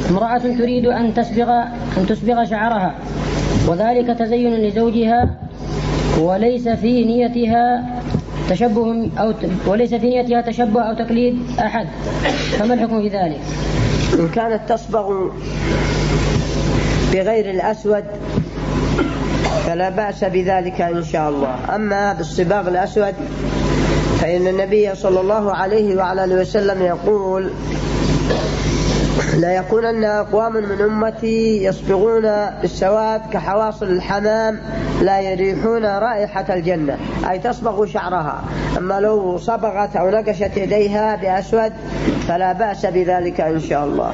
امرأة تريد أن تسبغ شعرها وذلك تزين لزوجها وليس في نيتها تشبه أو تقليد أحد، فما الحكم في ذلك؟ إن كانت تصبغ بغير الأسود فلا بأس بذلك إن شاء الله. أما بالصباغ الأسود فإن النبي صلى الله عليه وعلى آله وسلم يقول: لا يكونن أقوام من أمتي يصبغون بالسواد كحواصل الحمام لا يريحون رائحة الجنة، أي تصبغ شعرها. أما لو صبغت أو نقشت يديها بأسود فلا بأس بذلك إن شاء الله.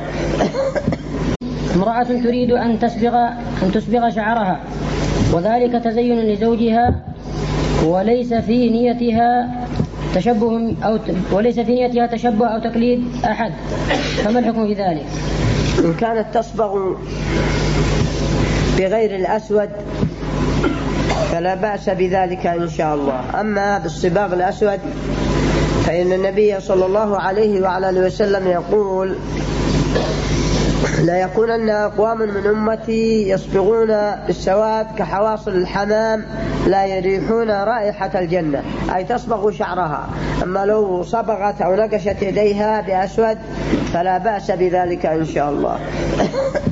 امرأة تريد أن تسبغ شعرها وذلك تزين لزوجها وليس في نيتها تشبه أو تقليد أحد، فما الحكم في ذلك؟ إن كانت تصبغ بغير الأسود فلا بأس بذلك إن شاء الله. أما بالصباغ الأسود فإن النبي صلى الله عليه وعلى آله وسلم يقول: لا يكونن أقوام من أمتي يصبغون بالسواد كحواصل الحمام لا يريحون رائحة الجنة، أي تصبغ شعرها. أما لو صبغت أو نقشت يديها بأسود فلا بأس بذلك إن شاء الله.